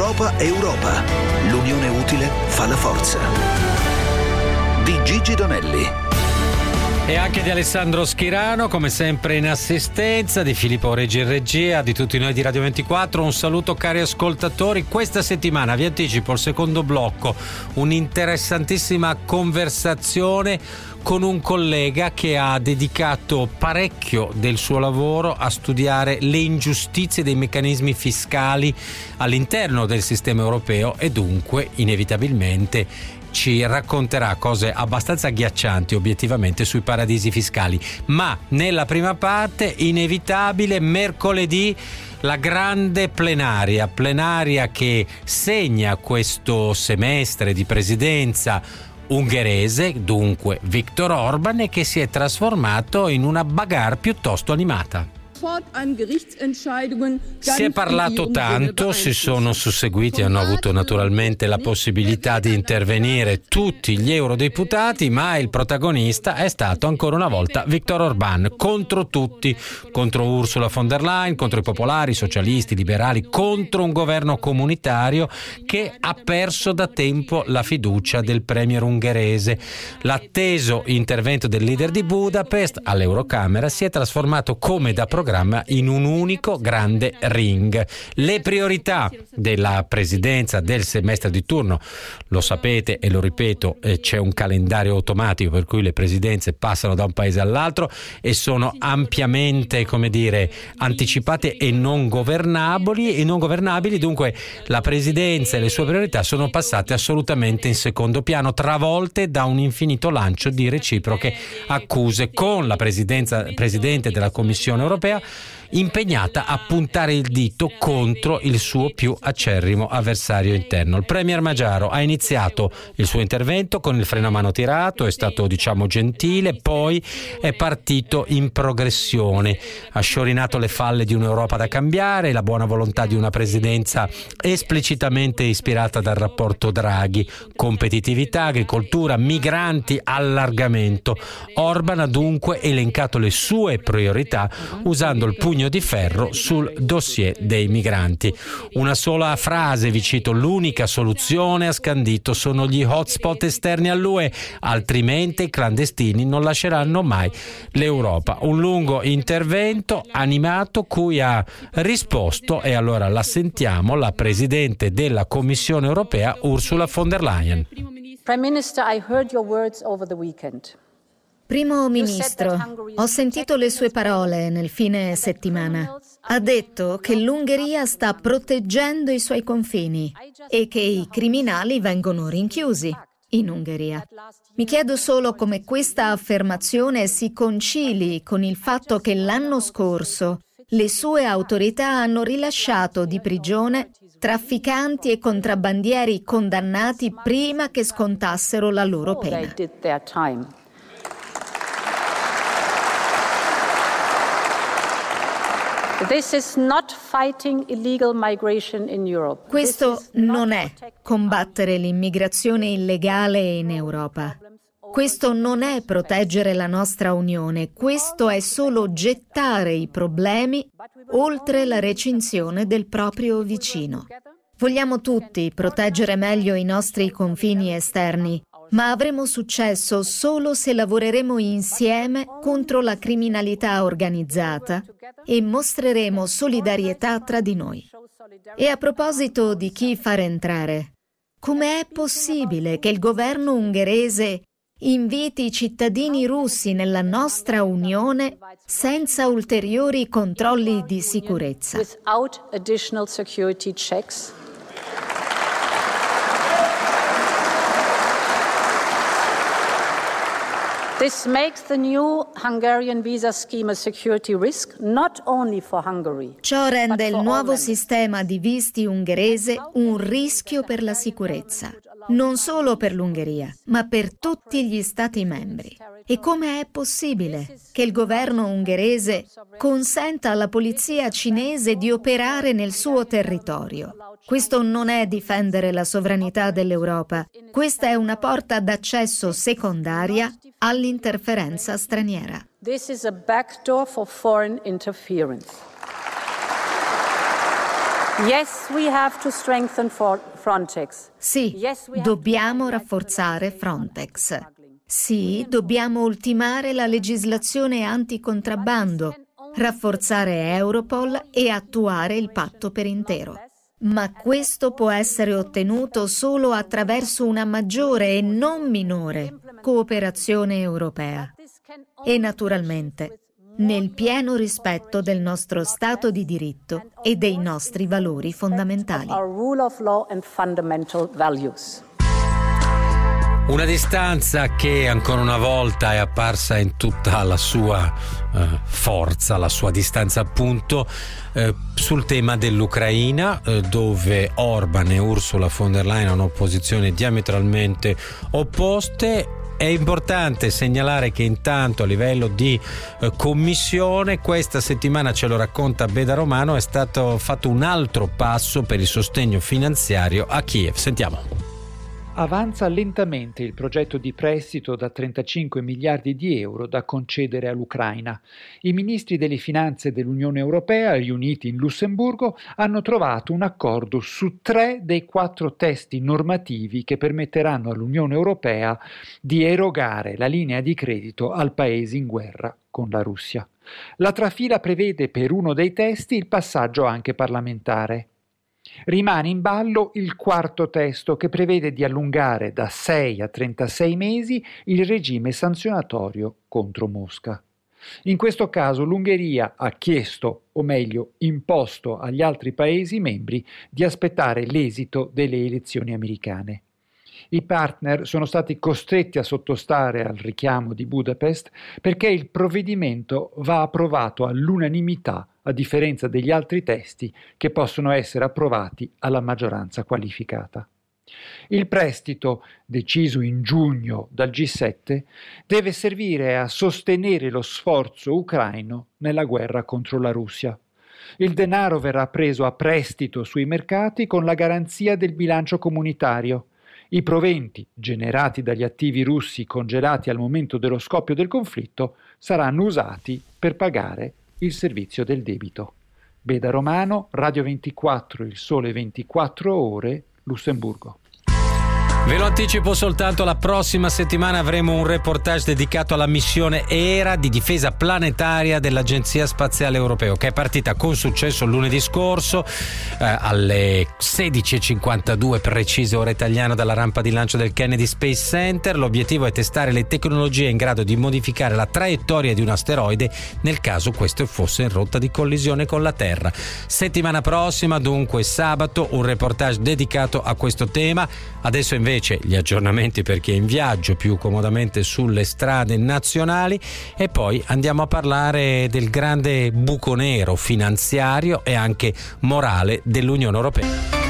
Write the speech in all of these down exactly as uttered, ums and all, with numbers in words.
Europa Europa. L'unione utile fa la forza. Di Gigi Donelli. E anche di Alessandro Schirano, come sempre in assistenza, di Filippo Reggi in regia, di tutti noi di Radio ventiquattro. Un saluto cari ascoltatori. Questa settimana vi anticipo il secondo blocco, un'interessantissima conversazione con un collega che ha dedicato parecchio del suo lavoro a studiare le ingiustizie dei meccanismi fiscali all'interno del sistema europeo e dunque inevitabilmente ci racconterà cose abbastanza agghiaccianti obiettivamente sui paradisi fiscali. Ma nella prima parte, inevitabile, mercoledì la grande plenaria, plenaria che segna questo semestre di presidenza ungherese, dunque Viktor Orban, e che si è trasformato in una bagarre piuttosto animata. Si è parlato tanto, si sono susseguiti, hanno avuto naturalmente la possibilità di intervenire tutti gli eurodeputati, ma il protagonista è stato ancora una volta Viktor Orban, contro tutti, contro Ursula von der Leyen, contro i popolari, i socialisti, i liberali, contro un governo comunitario che ha perso da tempo la fiducia del premier ungherese. L'atteso intervento del leader di Budapest all'Eurocamera si è trasformato come da programma in un unico grande ring. Le priorità della presidenza del semestre di turno, lo sapete e lo ripeto, c'è un calendario automatico per cui le presidenze passano da un paese all'altro e sono ampiamente, come dire, anticipate e non governabili e non governabili. Dunque la presidenza e le sue priorità sono passate assolutamente in secondo piano, travolte da un infinito lancio di reciproche accuse, con la presidenza presidente della Commissione europea impegnata a puntare il dito contro il suo più acerrimo avversario interno. Il premier Magyaro ha iniziato il suo intervento con il freno a mano tirato, è stato diciamo gentile, poi è partito in progressione, ha sciorinato le falle di un'Europa da cambiare, la buona volontà di una presidenza esplicitamente ispirata dal rapporto Draghi, competitività, agricoltura, migranti, allargamento. Orban ha dunque elencato le sue priorità usando il pugno di ferro sul dossier dei migranti. Una sola frase, vi cito: l'unica soluzione, ha scandito, sono gli hotspot esterni all'U E, altrimenti i clandestini non lasceranno mai l'Europa. Un lungo intervento animato cui ha risposto, e allora la sentiamo, la Presidente della Commissione europea Ursula von der Leyen. Prime Minister, I heard your words over the weekend. Primo Ministro, ho sentito le sue parole nel fine settimana. Ha detto che l'Ungheria sta proteggendo i suoi confini e che i criminali vengono rinchiusi in Ungheria. Mi chiedo solo come questa affermazione si concili con il fatto che l'anno scorso le sue autorità hanno rilasciato di prigione trafficanti e contrabbandieri condannati prima che scontassero la loro pena. This is not fighting illegal migration in Europe. Questo non è combattere l'immigrazione illegale in Europa. Questo non è proteggere la nostra Unione. Questo è solo gettare i problemi oltre la recinzione del proprio vicino. Vogliamo tutti proteggere meglio i nostri confini esterni, ma avremo successo solo se lavoreremo insieme contro la criminalità organizzata e mostreremo solidarietà tra di noi. E a proposito di chi far entrare, com'è possibile che il governo ungherese inviti i cittadini russi nella nostra Unione senza ulteriori controlli di sicurezza? Without additional security checks? This makes the new Hungarian visa scheme a security risk not only for Hungary. Ciò rende il nuovo sistema di visti ungherese un rischio per la sicurezza, non solo per l'Ungheria, ma per tutti gli Stati membri. E come è possibile che il governo ungherese consenta alla polizia cinese di operare nel suo territorio? Questo non è difendere la sovranità dell'Europa, questa è una porta d'accesso secondaria all'interferenza straniera. This is a backdoor for foreign interference. Yes, we have to strengthen Frontex. Sì, dobbiamo rafforzare Frontex. Sì, dobbiamo ultimare la legislazione anticontrabando, rafforzare Europol e attuare il patto per intero. Ma questo può essere ottenuto solo attraverso una maggiore e non minore cooperazione europea. E naturalmente nel pieno rispetto del nostro Stato di diritto e dei nostri valori fondamentali. Una distanza che ancora una volta è apparsa in tutta la sua eh, forza, la sua distanza appunto eh, sul tema dell'Ucraina, eh, dove Orban e Ursula von der Leyen hanno posizioni diametralmente opposte. È importante segnalare che intanto a livello di eh, commissione questa settimana, ce lo racconta Beda Romano, è stato fatto un altro passo per il sostegno finanziario a Kiev. Sentiamo. Avanza lentamente il progetto di prestito da trentacinque miliardi di euro da concedere all'Ucraina. I ministri delle finanze dell'Unione Europea, riuniti in Lussemburgo, hanno trovato un accordo su tre dei quattro testi normativi che permetteranno all'Unione Europea di erogare la linea di credito al paese in guerra con la Russia. La trafila prevede per uno dei testi il passaggio anche parlamentare. Rimane in ballo il quarto testo che prevede di allungare da sei a trentasei mesi il regime sanzionatorio contro Mosca. In questo caso l'Ungheria ha chiesto, o meglio imposto agli altri Paesi membri, di aspettare l'esito delle elezioni americane. I partner sono stati costretti a sottostare al richiamo di Budapest perché il provvedimento va approvato all'unanimità, a differenza degli altri testi che possono essere approvati alla maggioranza qualificata. Il prestito, deciso in giugno dal G sette, deve servire a sostenere lo sforzo ucraino nella guerra contro la Russia. Il denaro verrà preso a prestito sui mercati con la garanzia del bilancio comunitario. I proventi generati dagli attivi russi congelati al momento dello scoppio del conflitto saranno usati per pagare il servizio del debito. Beda Romano, Radio ventiquattro, Il Sole ventiquattro Ore, Lussemburgo. Ve lo anticipo soltanto, la prossima settimana avremo un reportage dedicato alla missione E R A di difesa planetaria dell'Agenzia Spaziale Europea, che è partita con successo lunedì scorso eh, alle sedici e cinquantadue precise ora italiana dalla rampa di lancio del Kennedy Space Center. L'obiettivo è testare le tecnologie in grado di modificare la traiettoria di un asteroide nel caso questo fosse in rotta di collisione con la Terra. Settimana prossima, dunque sabato, un reportage dedicato a questo tema. Adesso invece gli aggiornamenti per chi è in viaggio più comodamente sulle strade nazionali, e poi andiamo a parlare del grande buco nero finanziario e anche morale dell'Unione Europea.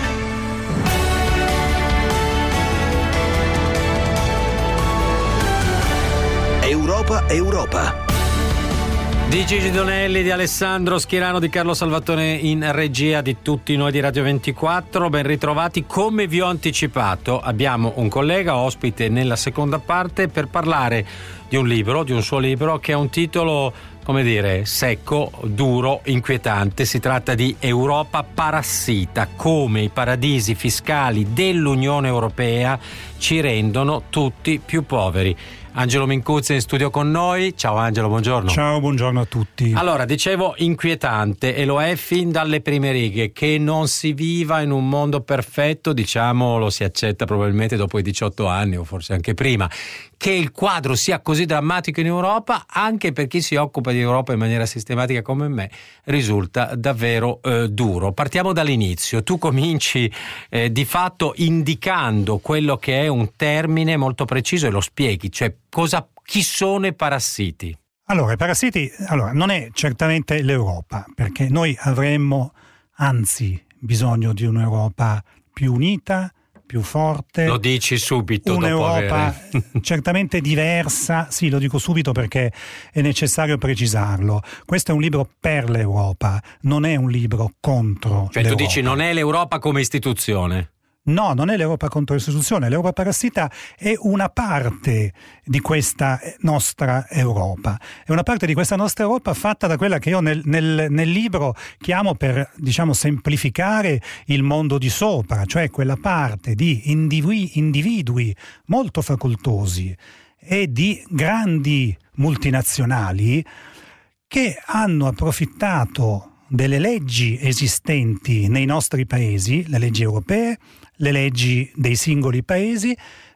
Europa Europa. Di Gigi Donelli, di Alessandro Schirano, di Carlo Salvatore in regia, di tutti noi di Radio ventiquattro, ben ritrovati. Come vi ho anticipato, abbiamo un collega ospite nella seconda parte per parlare di un libro, di un suo libro che ha un titolo, come dire, secco, duro, inquietante. Si tratta di Europa parassita, come i paradisi fiscali dell'Unione Europea ci rendono tutti più poveri. Angelo Mincuzzi in studio con noi. Ciao Angelo, buongiorno. Ciao, buongiorno a tutti. Allora, dicevo inquietante, e lo è fin dalle prime righe, che non si viva in un mondo perfetto, diciamo, lo si accetta probabilmente dopo i diciotto anni o forse anche prima. Che il quadro sia così drammatico in Europa, anche per chi si occupa di Europa in maniera sistematica come me, risulta davvero eh, duro. Partiamo dall'inizio. Tu cominci eh, di fatto indicando quello che è un termine molto preciso e lo spieghi, cioè cosa, chi sono i parassiti? Allora, i parassiti allora, non è certamente l'Europa, perché noi avremmo anzi bisogno di un'Europa più unita, più forte. Lo dici subito. Un'Europa dopo avere... certamente diversa, sì, lo dico subito perché è necessario precisarlo. Questo è un libro per l'Europa, non è un libro contro cioè l'Europa. Tu dici non è l'Europa come istituzione? No, non è l'Europa contro l'istituzione, l'Europa parassita è una parte di questa nostra Europa, è una parte di questa nostra Europa fatta da quella che io nel, nel, nel libro chiamo, per diciamo semplificare, il mondo di sopra, cioè quella parte di individui, individui molto facoltosi e di grandi multinazionali che hanno approfittato delle leggi esistenti nei nostri paesi, le leggi europee, le leggi dei singoli paesi,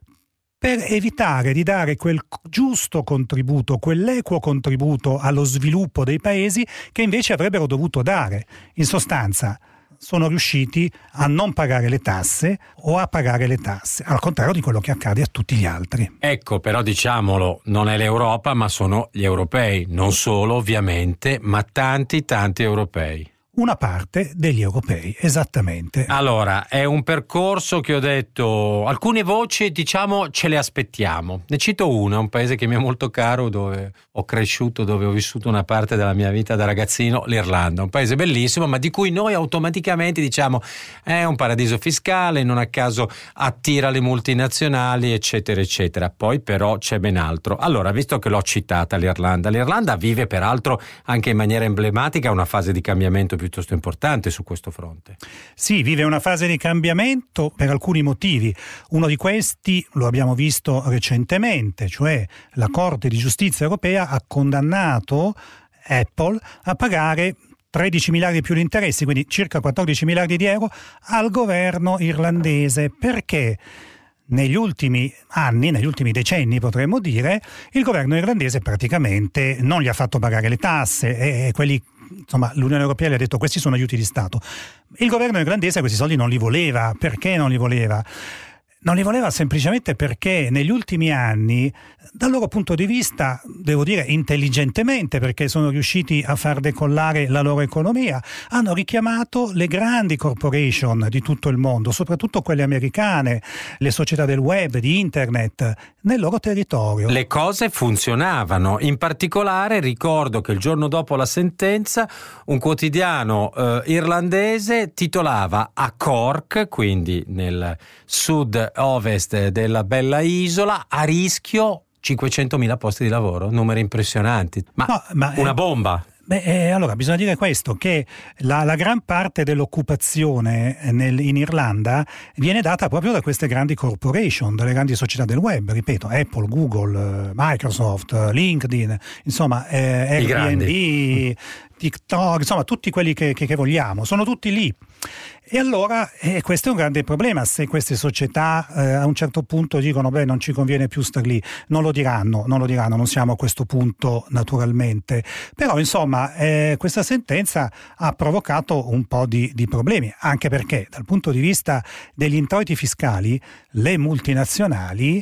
per evitare di dare quel giusto contributo, quell'equo contributo allo sviluppo dei paesi che invece avrebbero dovuto dare. In sostanza, sono riusciti a non pagare le tasse o a pagare le tasse, al contrario di quello che accade a tutti gli altri. Ecco, però diciamolo, non è l'Europa, ma sono gli europei, non solo ovviamente, ma tanti tanti europei. Una parte degli europei, esattamente. Allora, è un percorso che ho detto, alcune voci diciamo ce le aspettiamo. Ne cito una, un paese che mi è molto caro, dove ho cresciuto, dove ho vissuto una parte della mia vita da ragazzino, l'Irlanda. Un paese bellissimo, ma di cui noi automaticamente diciamo è un paradiso fiscale, non a caso attira le multinazionali, eccetera, eccetera. Poi però c'è ben altro. Allora, visto che l'ho citata l'Irlanda, l'Irlanda vive peraltro anche in maniera emblematica una fase di cambiamento piuttosto importante su questo fronte. Sì, vive una fase di cambiamento per alcuni motivi. Uno di questi lo abbiamo visto recentemente, cioè la Corte di Giustizia europea ha condannato Apple a pagare tredici miliardi più di interessi, quindi circa quattordici miliardi di euro, al governo irlandese. Perché? Negli ultimi anni, negli ultimi decenni potremmo dire, il governo irlandese praticamente non gli ha fatto pagare le tasse e quelli, insomma, l'Unione Europea gli ha detto questi sono aiuti di Stato. Il governo irlandese questi soldi non li voleva. Perché non li voleva? Non li voleva semplicemente perché negli ultimi anni, dal loro punto di vista, devo dire intelligentemente, perché sono riusciti a far decollare la loro economia, hanno richiamato le grandi corporation di tutto il mondo, soprattutto quelle americane, le società del web, di internet, nel loro territorio. Le cose funzionavano. In particolare ricordo che il giorno dopo la sentenza un quotidiano eh, irlandese titolava a Cork, quindi nel sud ovest della bella isola, a rischio cinquecentomila posti di lavoro, numeri impressionanti, ma, no, ma una è, bomba. Beh, eh, allora bisogna dire questo, che la, la gran parte dell'occupazione nel, in Irlanda viene data proprio da queste grandi corporation, dalle grandi società del web, ripeto, Apple, Google, Microsoft, LinkedIn, insomma eh, Airbnb, TikTok, insomma tutti quelli che, che, che vogliamo, sono tutti lì. E allora eh, questo è un grande problema. Se queste società eh, a un certo punto dicono beh non ci conviene più star lì, non lo diranno, non lo diranno, non siamo a questo punto naturalmente, però insomma eh, questa sentenza ha provocato un po' di, di problemi, anche perché dal punto di vista degli introiti fiscali le multinazionali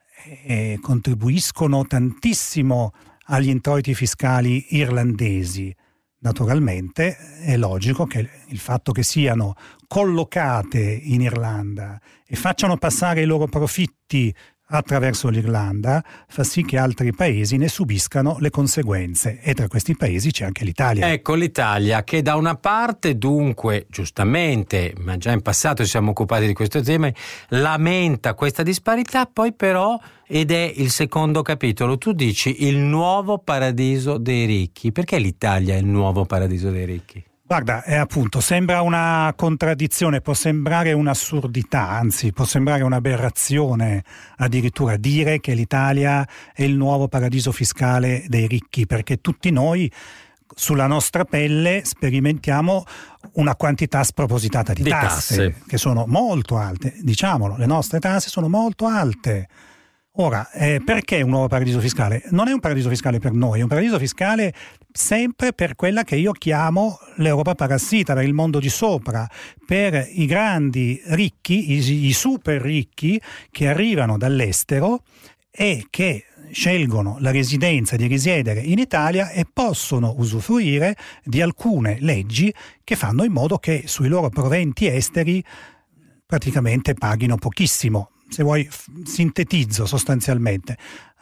eh, contribuiscono tantissimo agli introiti fiscali irlandesi. Naturalmente è logico che il fatto che siano collocate in Irlanda e facciano passare i loro profitti attraverso l'Irlanda fa sì che altri paesi ne subiscano le conseguenze, e tra questi paesi c'è anche l'Italia. Ecco, l'Italia che da una parte dunque giustamente, ma già in passato ci siamo occupati di questo tema, lamenta questa disparità, poi però, ed è il secondo capitolo, tu dici il nuovo paradiso dei ricchi. Perché l'Italia è il nuovo paradiso dei ricchi? Guarda, è appunto, sembra una contraddizione, può sembrare un'assurdità, anzi può sembrare un'aberrazione addirittura dire che l'Italia è il nuovo paradiso fiscale dei ricchi, perché tutti noi sulla nostra pelle sperimentiamo una quantità spropositata di, di tasse, tasse, che sono molto alte, diciamolo, le nostre tasse sono molto alte. Ora, eh, perché un nuovo paradiso fiscale? Non è un paradiso fiscale per noi, è un paradiso fiscale sempre per quella che io chiamo l'Europa parassita, per il mondo di sopra, per i grandi ricchi, i, i super ricchi che arrivano dall'estero e che scelgono la residenza di risiedere in Italia e possono usufruire di alcune leggi che fanno in modo che sui loro proventi esteri praticamente paghino pochissimo. Se vuoi sintetizzo sostanzialmente,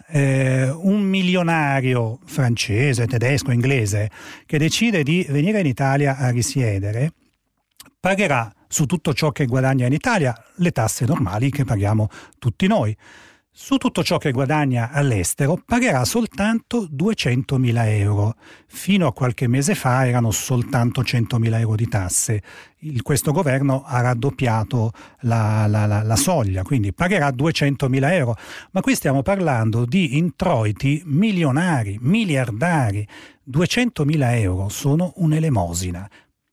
eh, un milionario francese, tedesco, inglese che decide di venire in Italia a risiedere pagherà su tutto ciò che guadagna in Italia, le tasse normali che paghiamo tutti noi. Su tutto ciò che guadagna all'estero pagherà soltanto duecentomila euro. Fino a qualche mese fa erano soltanto centomila euro di tasse. Il, questo governo ha raddoppiato la, la, la, la soglia, quindi pagherà duecentomila euro. Ma qui stiamo parlando di introiti milionari, miliardari. duecentomila euro sono un'elemosina.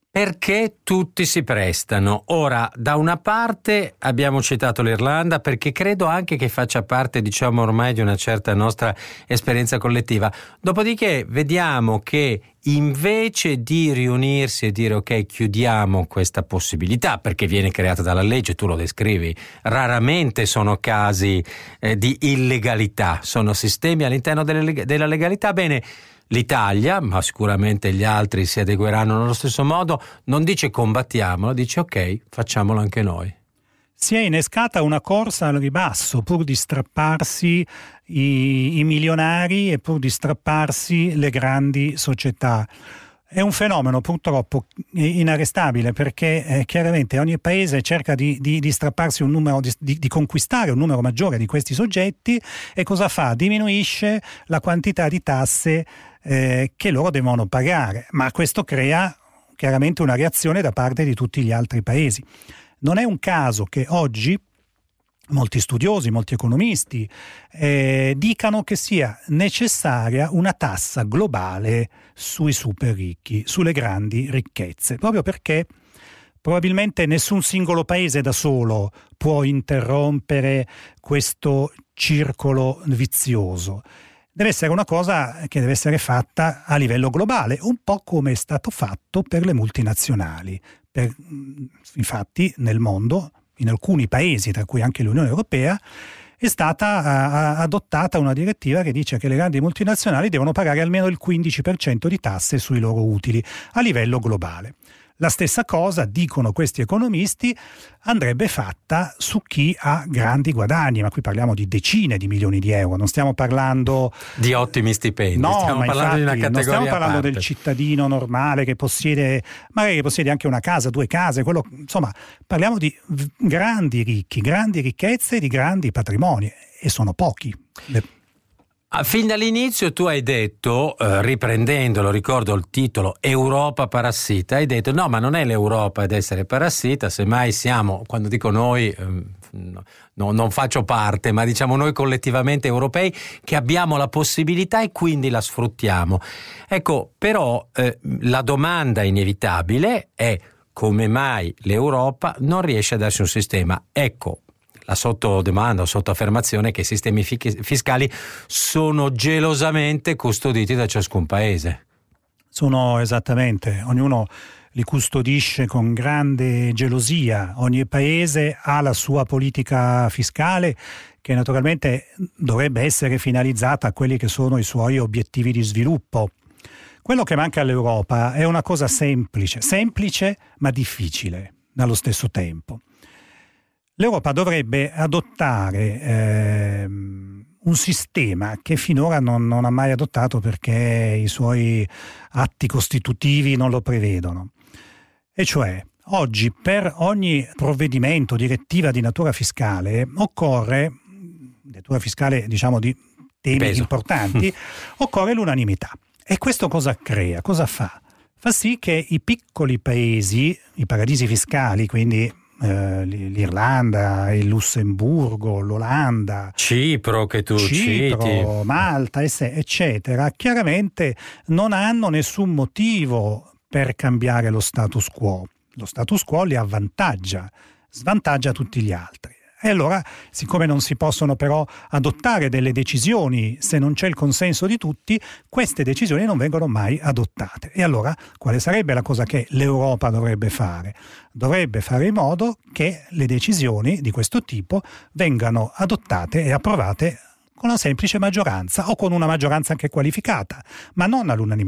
Perché tutti si prestano. Ora, da una parte abbiamo citato l'Irlanda perché credo anche che faccia parte, diciamo, ormai di una certa nostra esperienza collettiva. Dopodiché vediamo che invece di riunirsi e dire ok, chiudiamo questa possibilità perché viene creata dalla legge, tu lo descrivi, raramente sono casi eh, di illegalità, sono sistemi all'interno delle, della legalità. Bene, l'Italia, ma sicuramente gli altri si adegueranno nello stesso modo, non dice combattiamolo, dice ok, facciamolo anche noi. Si è innescata una corsa al ribasso pur di strapparsi i, i milionari e pur di strapparsi le grandi società. È un fenomeno purtroppo inarrestabile perché eh, chiaramente ogni paese cerca di, di, di strapparsi un numero, di, di, di conquistare un numero maggiore di questi soggetti e cosa fa? Diminuisce la quantità di tasse eh, che loro devono pagare, ma questo crea chiaramente una reazione da parte di tutti gli altri paesi. Non è un caso che oggi molti studiosi, molti economisti eh, dicano che sia necessaria una tassa globale sui super ricchi, sulle grandi ricchezze, proprio perché probabilmente nessun singolo paese da solo può interrompere questo circolo vizioso. Deve essere una cosa che deve essere fatta a livello globale, un po' come è stato fatto per le multinazionali. Per, infatti nel mondo, in alcuni paesi, tra cui anche l'Unione Europea, è stata a, adottata una direttiva che dice che le grandi multinazionali devono pagare almeno il quindici per cento di tasse sui loro utili a livello globale. La stessa cosa, dicono questi economisti, andrebbe fatta su chi ha grandi guadagni, ma qui parliamo di decine di milioni di euro, non stiamo parlando di ottimi stipendi, no, stiamo ma parlando infatti, di una categoria non stiamo parlando a parte. Del cittadino normale che possiede, magari che possiede anche una casa, due case, quello, insomma, parliamo di grandi ricchi, grandi ricchezze e di grandi patrimoni, e sono pochi. Le... Fin dall'inizio tu hai detto, eh, riprendendolo, ricordo il titolo Europa parassita, hai detto no, ma non è l'Europa ad essere parassita, semmai siamo, quando dico noi, eh, no, no, non faccio parte, ma diciamo noi collettivamente europei che abbiamo la possibilità e quindi la sfruttiamo. Ecco, però eh, la domanda inevitabile è come mai l'Europa non riesce a darsi un sistema. Ecco, la sottodomanda o sottoaffermazione che i sistemi fiscali sono gelosamente custoditi da ciascun paese. Sono esattamente, ognuno li custodisce con grande gelosia, ogni paese ha la sua politica fiscale che naturalmente dovrebbe essere finalizzata a quelli che sono i suoi obiettivi di sviluppo. Quello che manca all'Europa è una cosa semplice, semplice ma difficile allo stesso tempo. L'Europa dovrebbe adottare eh, un sistema che finora non, non ha mai adottato perché i suoi atti costitutivi non lo prevedono. E cioè, oggi per ogni provvedimento, direttiva di natura fiscale, occorre, natura fiscale diciamo di temi Peso. importanti, occorre l'unanimità. E questo cosa crea? Cosa fa? Fa sì che i piccoli paesi, i paradisi fiscali, quindi l'Irlanda, il Lussemburgo, l'Olanda, Cipro che tu Cipro, citi, Malta, eccetera, chiaramente non hanno nessun motivo per cambiare lo status quo. Lo status quo li avvantaggia, svantaggia tutti gli altri. E allora, siccome non si possono però adottare delle decisioni se non c'è il consenso di tutti, queste decisioni non vengono mai adottate. E allora, quale sarebbe la cosa che l'Europa dovrebbe fare? Dovrebbe fare in modo che le decisioni di questo tipo vengano adottate e approvate con una semplice maggioranza o con una maggioranza anche qualificata, ma non all'unanimità.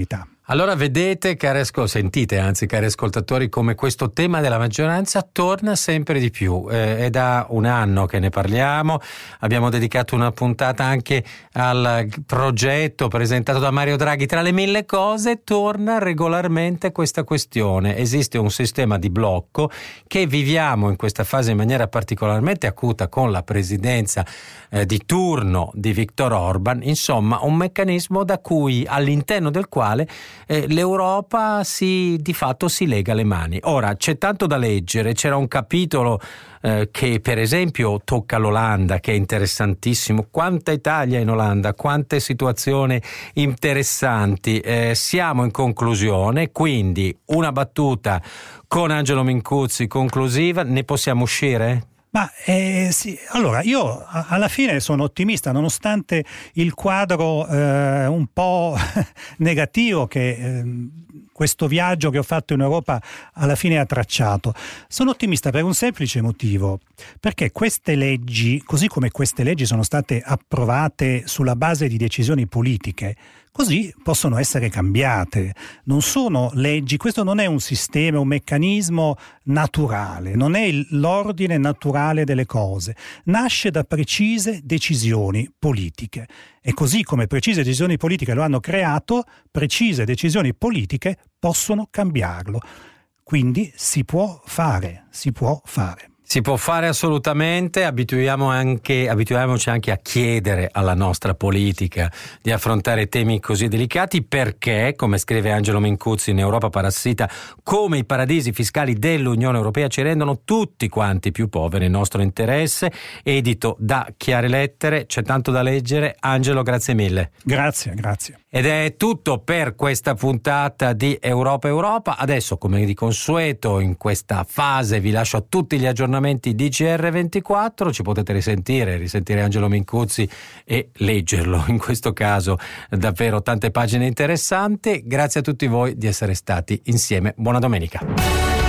Allora vedete, cari ascol- sentite anzi cari ascoltatori, come questo tema della maggioranza torna sempre di più. Eh, è da un anno che ne parliamo, abbiamo dedicato una puntata anche al progetto presentato da Mario Draghi. Tra le mille cose torna regolarmente questa questione. Esiste un sistema di blocco che viviamo in questa fase in maniera particolarmente acuta con la presidenza eh, di turno di Viktor Orban, insomma un meccanismo da cui all'interno del quale Eh, l'Europa si, di fatto si lega le mani. Ora, c'è tanto da leggere, c'era un capitolo eh, che per esempio tocca l'Olanda, che è interessantissimo. Quanta Italia in Olanda, quante situazioni interessanti. Eh, siamo in conclusione, quindi una battuta con Angelo Mincuzzi conclusiva, ne possiamo uscire? Ma eh, sì, allora io alla fine sono ottimista nonostante il quadro eh, un po' negativo che eh, questo viaggio che ho fatto in Europa alla fine ha tracciato. Sono ottimista per un semplice motivo, perché queste leggi, così come queste leggi sono state approvate sulla base di decisioni politiche, così possono essere cambiate. Non sono leggi, questo non è un sistema, un meccanismo naturale, non è l'ordine naturale delle cose, nasce da precise decisioni politiche. E così come precise decisioni politiche lo hanno creato, precise decisioni politiche possono cambiarlo. Quindi si può fare, si può fare. Si può fare assolutamente, abituiamo anche, abituiamoci anche a chiedere alla nostra politica di affrontare temi così delicati perché, come scrive Angelo Mincuzzi in Europa Parassita, come i paradisi fiscali dell'Unione Europea ci rendono tutti quanti più poveri. Il nostro interesse, edito da Chiare Lettere, c'è tanto da leggere. Angelo, grazie mille. Grazie, grazie. Ed è tutto per questa puntata di Europa Europa. Adesso, come di consueto, in questa fase vi lascio a tutti gli aggiornamenti di G R ventiquattro. Ci potete risentire, risentire Angelo Mincuzzi e leggerlo, in questo caso davvero tante pagine interessanti. Grazie a tutti voi di essere stati insieme. Buona domenica.